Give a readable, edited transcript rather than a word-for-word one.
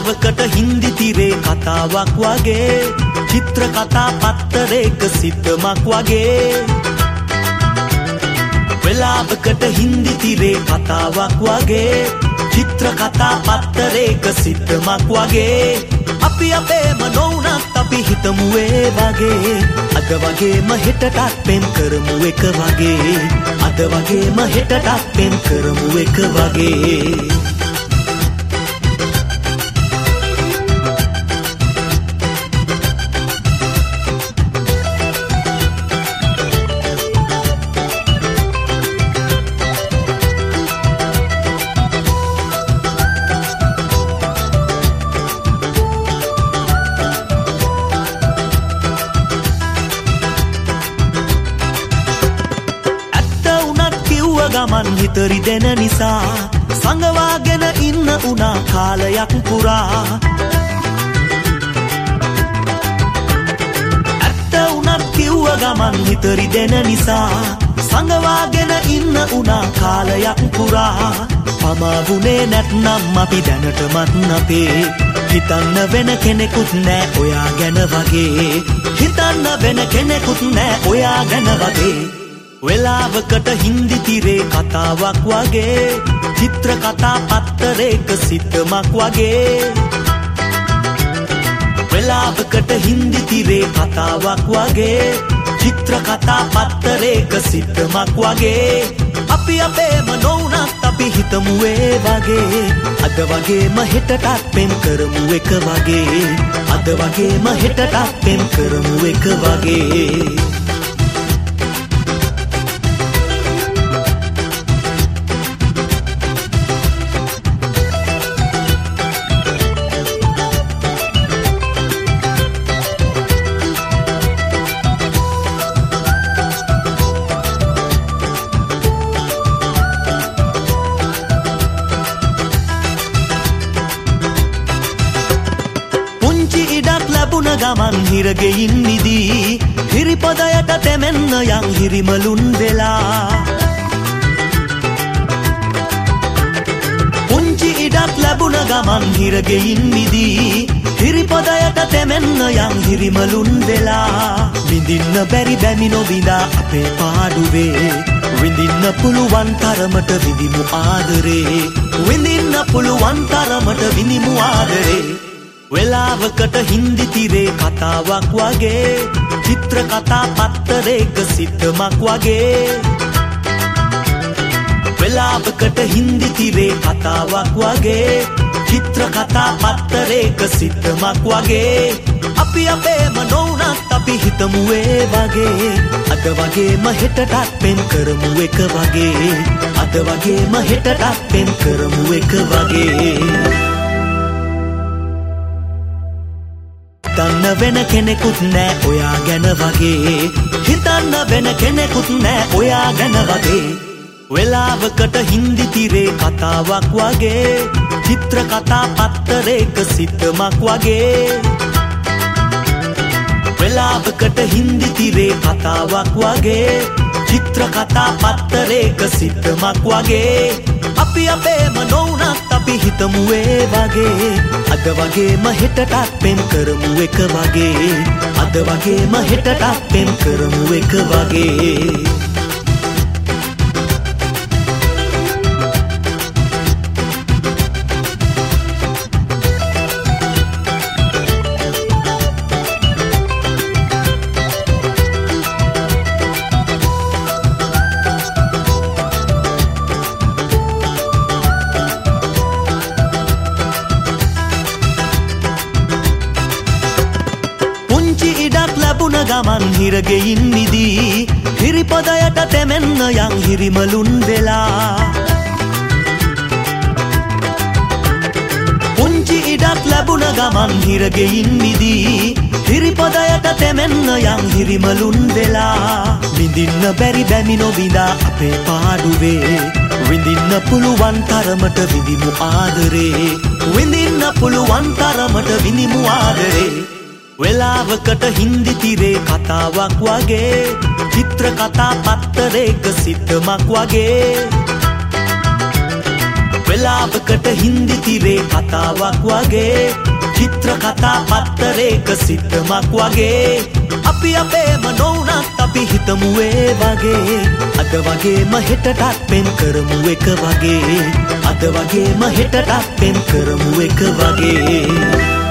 වෙලාවකට හින්දි තිරේ කතාවක් වගේ චිත්‍ර කතා පත්තරයක සිත්තමක් වගේ වෙලාවකට හින්දි තිරේ කතාවක් වගේ චිත්‍ර කතා පත්තරයක සිත්තමක් වගේ අපි අපේම නොවුනත් අපි හිතමු ඒ වගේ අද වගේම හෙටටත් පෙම් කරමු එක වගේ අද වගේම හෙටටත් පෙම් කරමු එක වගේ ගමන් හිතරි දෙන නිසා සංගවාගෙන ඉන්න උනා කාලයක් පුරා ඇත්ත උනත් කිව්ව ගමන් හිතරි දෙන නිසා සංගවාගෙන ඉන්න උනා කාලයක් පුරා පමාවුනේ නැත්නම් අපි දැනටමත් නැතේ හිතන්න වෙන කෙනෙකුත් නෑ ඔයා ගැන වගේ හිතන්න වෙන කෙනෙකුත් නෑ ඔයා ගැන වගේ වෙලාවකට හින්දි තිරේ කතාවක් වගේ චිත්‍ර කතා පත්තරයක සිත්තමක් වගේ වෙලාවකට හින්දි තිරේ කතාවක් වගේ චිත්‍ර කතා පත්තරයක සිත්තමක් වගේ අපි අපේම නොවුනත් අපි හිතමු ඒ වගේ අද වගේම හෙටටත් පෙම් කරමු එක වගේ අද වගේම හෙටටත් පෙම් කරමු එක වගේ ගමන් හිරගෙයින් නිදී හිරිපොදයට තෙමෙන්න යන් හිරිමලුන් වෙලා පුංචි ඉඩක් ලැබුණ ගමන් හිරගෙයින් නිදී හිරිපොදයට තෙමෙන්න යන් හිරිමලුන් වෙලා විඳින්න බැරි බැමි නොවිඳා අපේ පාඩුවේ විඳින්න පුළුවන් තරමට විඳිමු ආදරේ විඳින්න පුළුවන් තරමට විඳිමු ආදරේ වෙලාවකට හින්දි තිරේ කතාවක් වගේ චිත්‍ර කතා පත්තරයක සිත්තමක් වගේ වෙලාවකට හින්දි තිරේ කතාවක් වගේ චිත්‍ර කතා පත්තරයක සිත්තමක් වගේ අපි අපේම නොවුනත් අපි හිතමු ඒ වගේ අද වගේම හෙටටත් පෙම් කරමු එක වගේ අද වගේම හෙටටත් පෙම් කරමු එක වගේ හිතන්න වෙන කෙනෙකුත් නෑ ඔයා ගැන වගේ හිතන්න වෙන කෙනෙකුත් නෑ ඔයා ගැන වගේ වෙලාවකට හින්දි තිරේ කතාවක් වගේ චිත්‍ර කතා පත්තරයක සිත්තමක් වගේ වෙලාවකට හින්දි තිරේ කතාවක් වගේ චිත්‍ර කතා පත්තරයක සිත්තමක් වගේ අපි අපේම නොවුනත් අපි හිතමු ඒ වගේ අද වගේම හෙටටත් පෙම් කරමු එක වගේ අද වගේම හෙටටත් පෙම් කරමු එක වගේ ගමන් හිරගෙයින් නිදී හිරිපොදයට තෙමෙන්න යන් හිරිමලුන් වෙලා පුංචි ඉඩක් ලැබුණ ගමන් හිරගෙයින් නිදී හිරිපොදයට තෙමෙන්න යන් හිරිමලුන් වෙලා විඳින්න බැරි බැමි නොවිඳා අපේ පාඩුවේ විඳින්න පුළුවන් තරමට විඳිමු ආදරේ විඳින්න පුළුවන් තරමට විඳිමු ආදරේ වෙලාවකට හින්දි තිරේ කතාවක් වගේ චිත්‍ර කතා පත්තරයක සිත්තමක් වගේ වෙලාවකට හින්දි තිරේ කතාවක් වගේ චිත්‍ර කතා පත්තරේක සිත්තමක් වගේ අපි අපේම නොවුනත් අපි හිතමු ඒ වගේ අද වගේම හෙටටත් පෙන් කරමු එක වගේ අද වගේම හෙටටත් පෙන් කරමු එක වගේ